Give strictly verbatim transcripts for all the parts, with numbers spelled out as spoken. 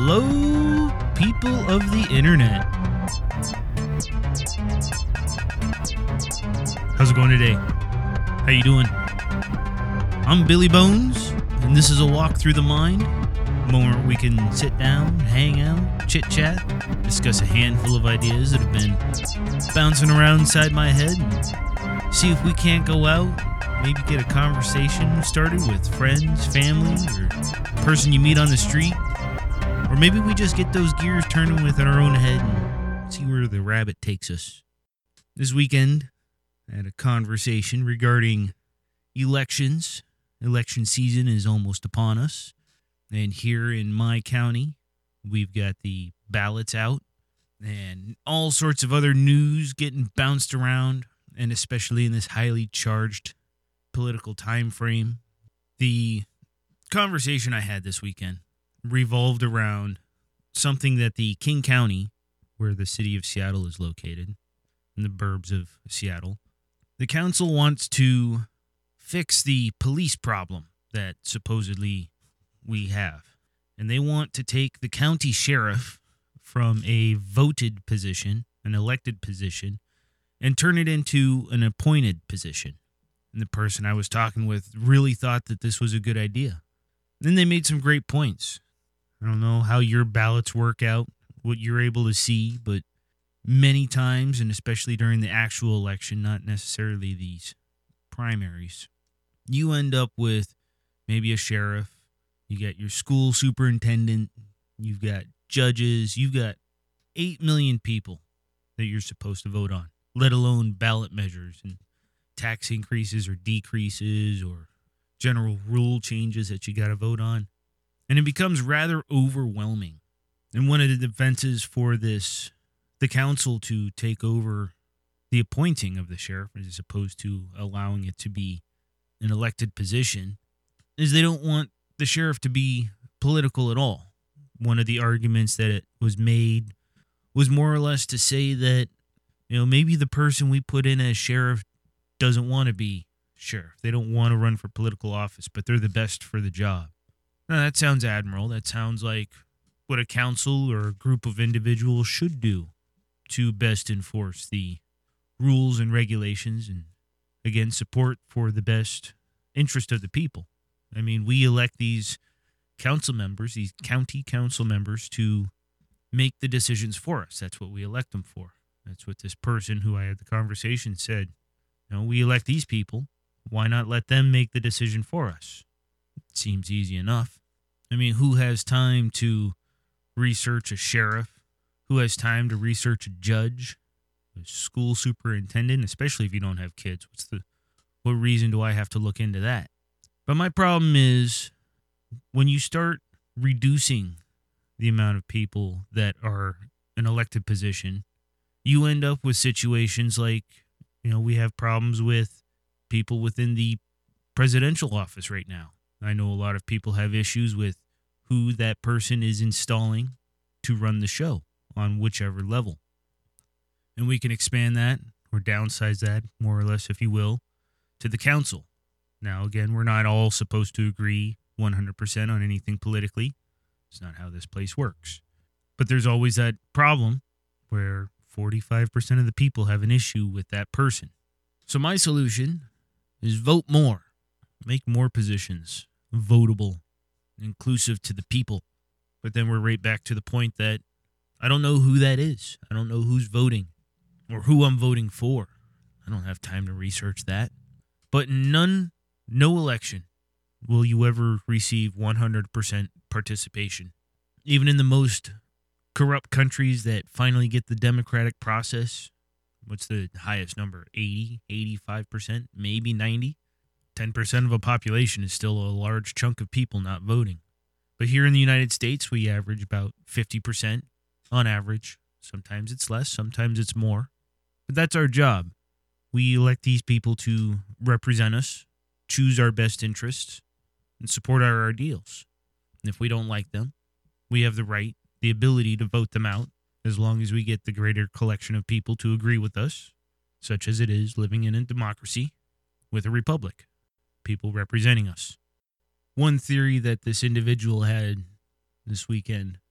Hello, people of the internet. How's it going today? How you doing? I'm Billy Bones, and this is a walk through the mind, a moment where we can sit down, hang out, chit-chat, discuss a handful of ideas that have been bouncing around inside my head, and see if we can't go out, maybe get a conversation started with friends, family, or person you meet on the street. Or maybe we just get those gears turning within our own head and see where the rabbit takes us. This weekend, I had a conversation regarding elections. Election season is almost upon us. And here in my county, we've got the ballots out and all sorts of other news getting bounced around, and especially in this highly charged political time frame. The conversation I had this weekend revolved around something that the King County, where the city of Seattle is located, in the burbs of Seattle, the council wants to fix the police problem that supposedly we have. And they want to take the county sheriff from a voted position, an elected position, and turn it into an appointed position. And the person I was talking with really thought that this was a good idea. Then they made some great points. I don't know how your ballots work out, what you're able to see, but many times, and especially during the actual election, not necessarily these primaries, you end up with maybe a sheriff, you got your school superintendent, you've got judges, you've got eight million people that you're supposed to vote on, let alone ballot measures and tax increases or decreases or general rule changes that you got to vote on. And it becomes rather overwhelming. And one of the defenses for this, the council to take over the appointing of the sheriff as opposed to allowing it to be an elected position, is they don't want the sheriff to be political at all. One of the arguments that it was made was more or less to say that, you know, maybe the person we put in as sheriff doesn't want to be sheriff. They don't want to run for political office, but they're the best for the job. Now, that sounds admirable. That sounds like what a council or a group of individuals should do to best enforce the rules and regulations and, again, support for the best interest of the people. I mean, we elect these council members, these county council members, to make the decisions for us. That's what we elect them for. That's what this person who I had the conversation said. You know, we elect these people. Why not let them make the decision for us? It seems easy enough. I mean, who has time to research a sheriff? Who has time to research a judge, a school superintendent, especially if you don't have kids? What's the, what reason do I have to look into that? But my problem is when you start reducing the amount of people that are an elected position, you end up with situations like, you know, we have problems with people within the presidential office right now. I know a lot of people have issues with who that person is installing to run the show on whichever level. And we can expand that or downsize that, more or less, if you will, to the council. Now, again, we're not all supposed to agree one hundred percent on anything politically. It's not how this place works. But there's always that problem where forty-five percent of the people have an issue with that person. So my solution is vote more. Make more positions votable, inclusive to the people. But then we're right back to the point that I don't know who that is. I don't know who's voting or who I'm voting for. I don't have time to research that. But none, no election will you ever receive one hundred percent participation. Even in the most corrupt countries that finally get the democratic process, what's the highest number? eighty, eighty-five percent, maybe ninety? ten percent of a population is still a large chunk of people not voting. But here in the United States, we average about fifty percent on average. Sometimes it's less, sometimes it's more. But that's our job. We elect these people to represent us, choose our best interests, and support our ideals. And if we don't like them, we have the right, the ability to vote them out, as long as we get the greater collection of people to agree with us, such as it is living in a democracy with a republic, people representing us. One theory that this individual had this weekend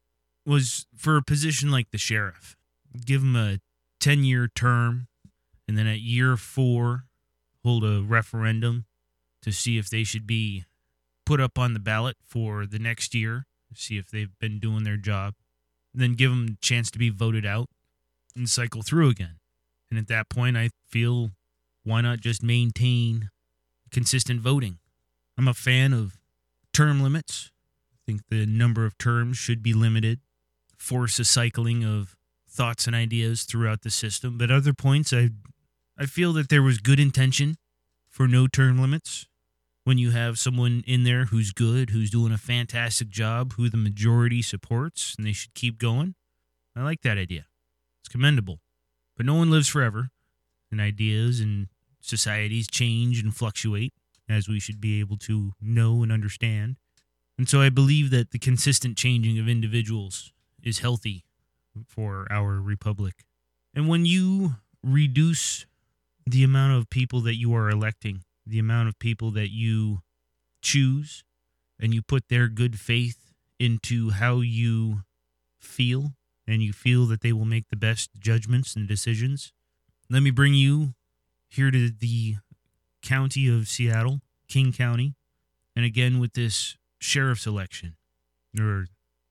was for a position like the sheriff. Give them a ten-year term, and then at year four, hold a referendum to see if they should be put up on the ballot for the next year, see if they've been doing their job, and then give them a chance to be voted out and cycle through again. And at that point, I feel, why not just maintain consistent voting? I'm a fan of term limits. I think the number of terms should be limited, force a cycling of thoughts and ideas throughout the system. But other points, I I feel that there was good intention for no term limits. When you have someone in there who's good, who's doing a fantastic job, who the majority supports, and they should keep going, I like that idea. It's commendable. But no one lives forever, and ideas and societies change and fluctuate, as we should be able to know and understand. And so I believe that the consistent changing of individuals is healthy for our republic. And when you reduce the amount of people that you are electing, the amount of people that you choose, and you put their good faith into how you feel, and you feel that they will make the best judgments and decisions. Let me bring you here to the county of Seattle, King County, and again with this sheriff's election, or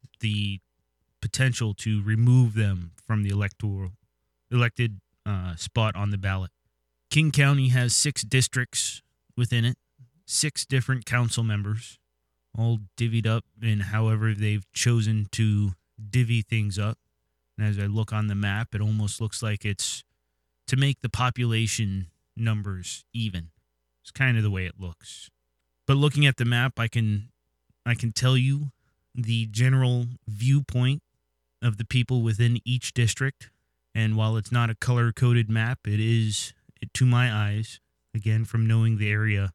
the potential to remove them from the electoral elected uh, spot on the ballot. King County has six districts within it, six different council members, all divvied up in however they've chosen to divvy things up. And as I look on the map, it almost looks like it's to make the population numbers even. It's kind of the way it looks. But looking at the map, I can I can tell you the general viewpoint of the people within each district. And while it's not a color-coded map, it is, to my eyes, again, from knowing the area,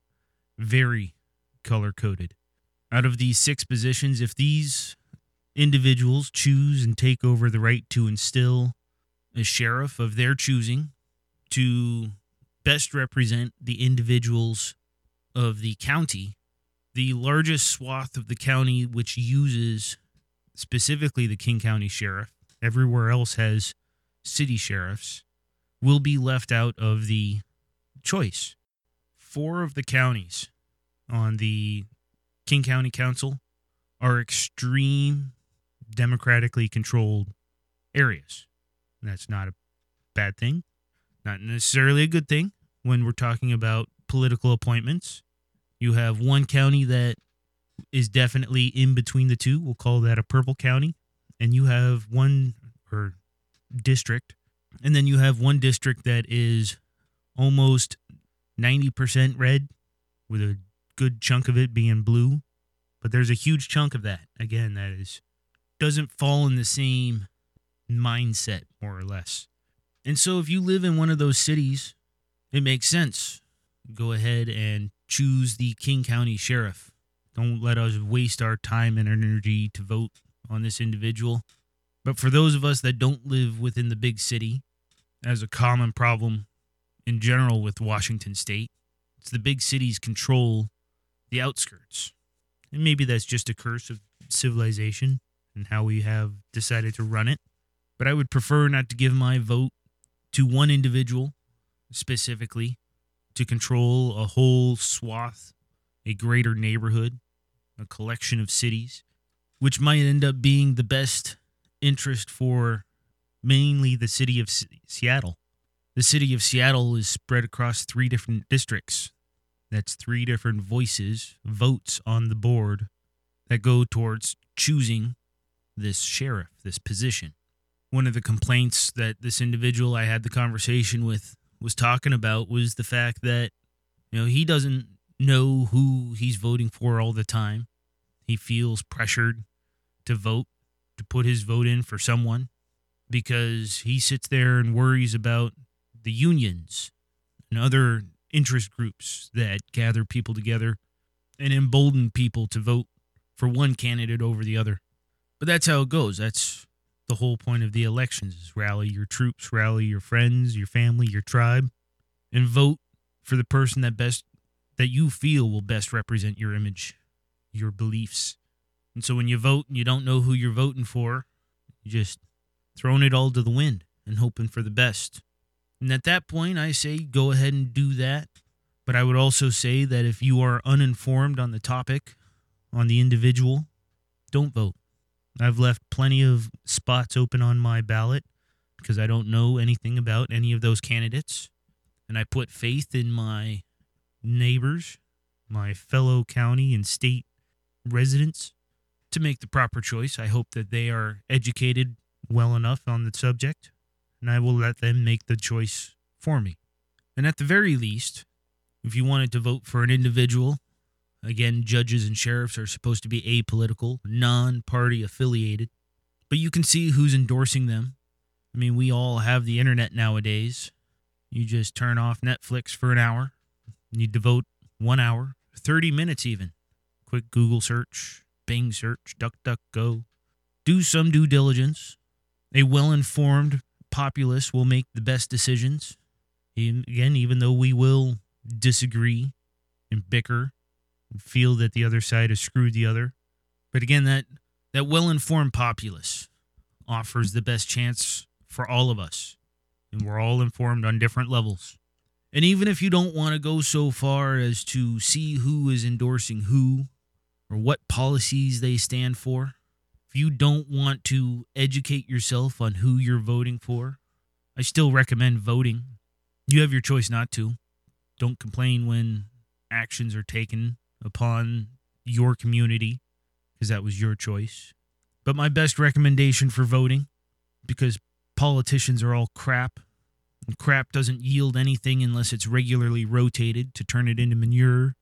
very color-coded. Out of these six positions, if these individuals choose and take over the right to instill a sheriff of their choosing to best represent the individuals of the county, the largest swath of the county which uses specifically the King County Sheriff, everywhere else has city sheriffs, will be left out of the choice. Four of the counties on the King County Council are extreme democratically controlled areas. And that's not a bad thing, not necessarily a good thing when we're talking about political appointments. You have one county that is definitely in between the two. We'll call that a purple county. And you have one or district. And then you have one district that is almost ninety percent red, with a good chunk of it being blue. But there's a huge chunk of that, again, that is doesn't fall in the same mindset, more or less. And so if you live in one of those cities, it makes sense. Go ahead and choose the King County Sheriff. Don't let us waste our time and energy to vote on this individual. But for those of us that don't live within the big city, as a common problem in general with Washington State, it's the big cities control the outskirts. And maybe that's just a curse of civilization and how we have decided to run it. But I would prefer not to give my vote to one individual specifically to control a whole swath, a greater neighborhood, a collection of cities, which might end up being the best interest for mainly the city of S- Seattle. The city of Seattle is spread across three different districts. That's three different voices, votes on the board that go towards choosing this sheriff, this position. One of the complaints that this individual I had the conversation with was talking about was the fact that, you know, he doesn't know who he's voting for all the time. He feels pressured to vote, to put his vote in for someone, because he sits there and worries about the unions and other interest groups that gather people together and embolden people to vote for one candidate over the other. But that's how it goes. That's the whole point of the elections, is rally your troops, rally your friends, your family, your tribe, and vote for the person that best that you feel will best represent your image, your beliefs. And so when you vote and you don't know who you're voting for, You're just throwing it all to the wind and hoping for the best. And at that point, I say go ahead and do that. But I would also say that if you are uninformed on the topic, on the individual, don't vote. I've left plenty of spots open on my ballot because I don't know anything about any of those candidates. And I put faith in my neighbors, my fellow county and state residents to make the proper choice. I hope that they are educated well enough on the subject, and I will let them make the choice for me. And at the very least, if you wanted to vote for an individual, again, judges and sheriffs are supposed to be apolitical, non-party affiliated, but you can see who's endorsing them. I mean, we all have the internet nowadays. You just turn off Netflix for an hour, and you devote one hour, thirty minutes even. Quick Google search, Bing search, DuckDuckGo. Do some due diligence. A well-informed populace will make the best decisions. And again, even though we will disagree and bicker and feel that the other side has screwed the other. But again, that, that well-informed populace offers the best chance for all of us. And we're all informed on different levels. And even if you don't want to go so far as to see who is endorsing who or what policies they stand for, if you don't want to educate yourself on who you're voting for, I still recommend voting. You have your choice not to. Don't complain when actions are taken upon your community, because that was your choice. But my best recommendation for voting, because politicians are all crap, and crap doesn't yield anything unless it's regularly rotated to turn it into manure,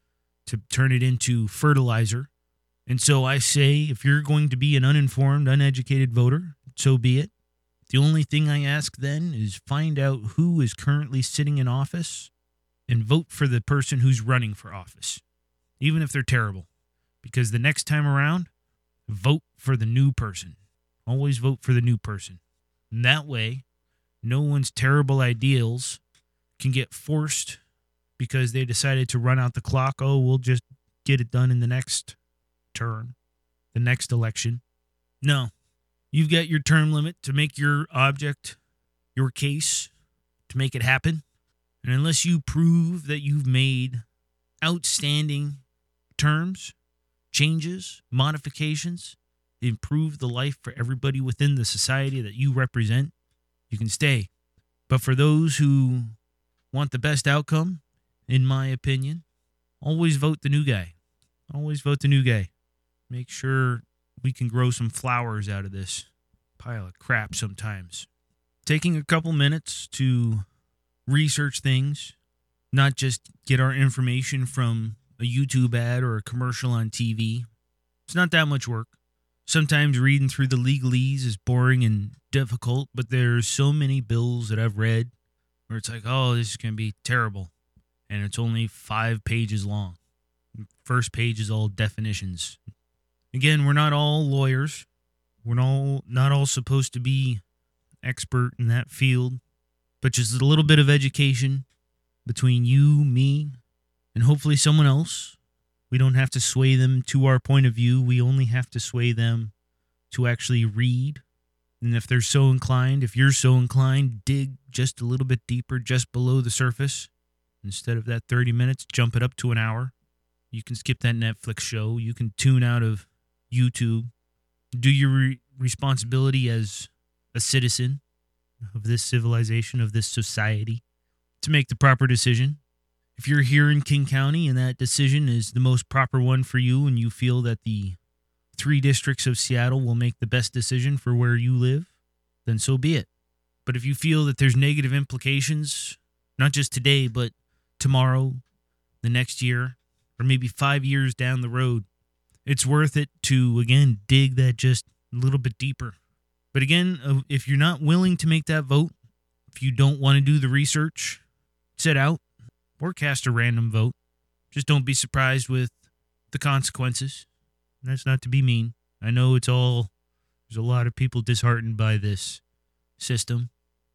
to turn it into fertilizer. And so I say, if you're going to be an uninformed, uneducated voter, so be it. The only thing I ask then is find out who is currently sitting in office and vote for the person who's running for office, even if they're terrible. Because the next time around, vote for the new person. Always vote for the new person. And that way, no one's terrible ideals can get forced because they decided to run out the clock. Oh, we'll just get it done in the next term, the next election. No. You've got your term limit to make your object, your case, to make it happen. And unless you prove that you've made outstanding terms, changes, modifications, improve the life for everybody within the society that you represent, you can stay. But for those who want the best outcome, in my opinion, always vote the new guy. Always vote the new guy. Make sure we can grow some flowers out of this pile of crap sometimes. Taking a couple minutes to research things, not just get our information from a YouTube ad or a commercial on T V. It's not that much work. Sometimes reading through the legalese is boring and difficult, but there's so many bills that I've read where it's like, oh, this is going to be terrible. And it's only five pages long. First page is all definitions. Again, we're not all lawyers. We're all, not all supposed to be expert in that field, but just a little bit of education between you, me, and hopefully someone else. We don't have to sway them to our point of view. We only have to sway them to actually read. And if they're so inclined, if you're so inclined, dig just a little bit deeper, just below the surface. Instead of that thirty minutes, jump it up to an hour. You can skip that Netflix show. You can tune out of YouTube. Do your re- responsibility as a citizen of this civilization, of this society, to make the proper decision. If you're here in King County and that decision is the most proper one for you and you feel that the three districts of Seattle will make the best decision for where you live, then so be it. But if you feel that there's negative implications, not just today, but tomorrow, the next year, or maybe five years down the road, it's worth it to, again, dig that just a little bit deeper. But again, if you're not willing to make that vote, if you don't want to do the research, sit out or cast a random vote. Just don't be surprised with the consequences. And that's not to be mean. I know it's all, there's a lot of people disheartened by this system.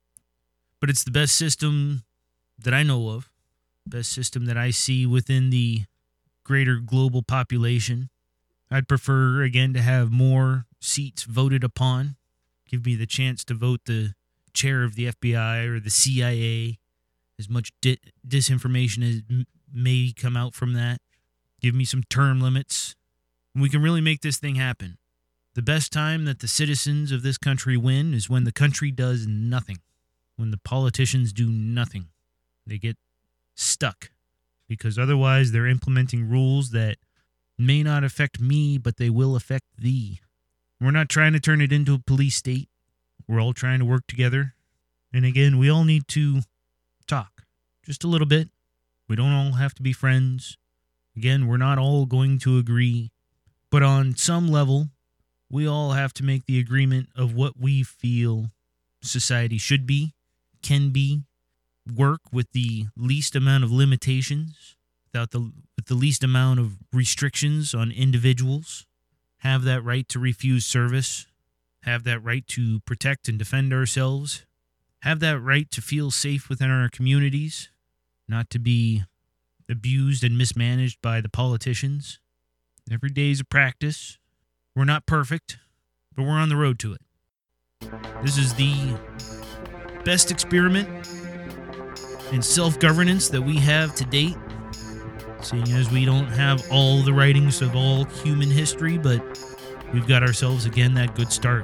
But it's the best system that I know of. Best system that I see within the greater global population. I'd prefer, again, to have more seats voted upon give me the chance to vote the chair of the F B I or the C I A, as much di- disinformation as m- may come out from that. Give me some term limits. And we can really make this thing happen. The best time that the citizens of this country win is when the country does nothing. When the politicians do nothing. They get stuck. Because otherwise they're implementing rules that may not affect me, but they will affect thee. We're not trying to turn it into a police state. We're all trying to work together. And again, we all need to talk. Just a little bit. We don't all have to be friends. Again, we're not all going to agree. But on some level, we all have to make the agreement of what we feel society should be, can be, work with the least amount of limitations, without the with the least amount of restrictions on individuals, have that right to refuse service, have that right to protect and defend ourselves, have that right to feel safe within our communities, not to be abused and mismanaged by the politicians. Every day is a practice. We're not perfect, but we're on the road to it. This is the best experiment in self-governance that we have to date, seeing as we don't have all the writings of all human history, but we've got ourselves, again, that good start.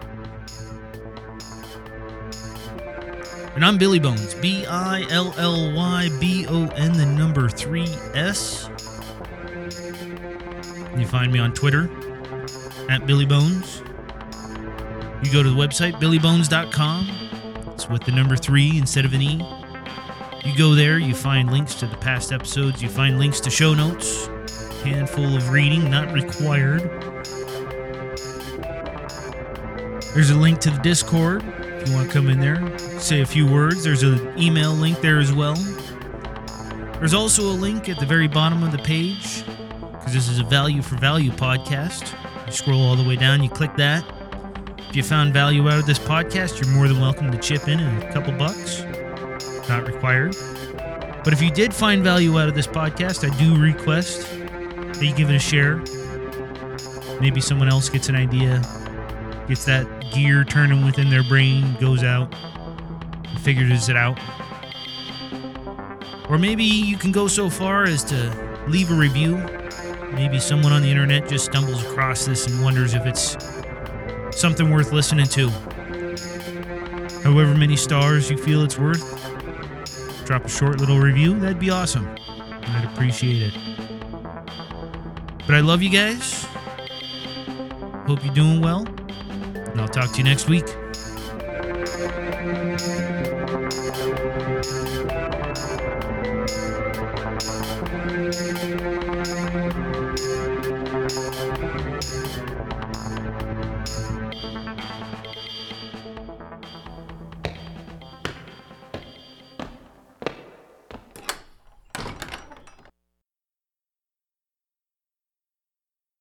And I'm Billy Bones, B I L L Y B O N, the number three S. You find me on Twitter, at Billy Bones. You go to the website, billy bones dot com. It's with the number three instead of an E. You go there, you find links to the past episodes, you find links to show notes, handful of reading, not required. There's a link to the Discord, if you want to come in there, say a few words. There's an email link there as well. There's also a link at the very bottom of the page, because this is a value for value podcast. You scroll all the way down, you click that. If you found value out of this podcast, you're more than welcome to chip in a couple bucks. Not required. But if you did find value out of this podcast, I do request that you give it a share. Maybe someone else gets an idea, gets that gear turning within their brain, goes out, and figures it out. Or maybe you can go so far as to leave a review. Maybe someone on the internet just stumbles across this and wonders if it's something worth listening to. However many stars you feel it's worth, drop a short little review. That'd be awesome. I'd appreciate it. But I love you guys. Hope you're doing well. And I'll talk to you next week.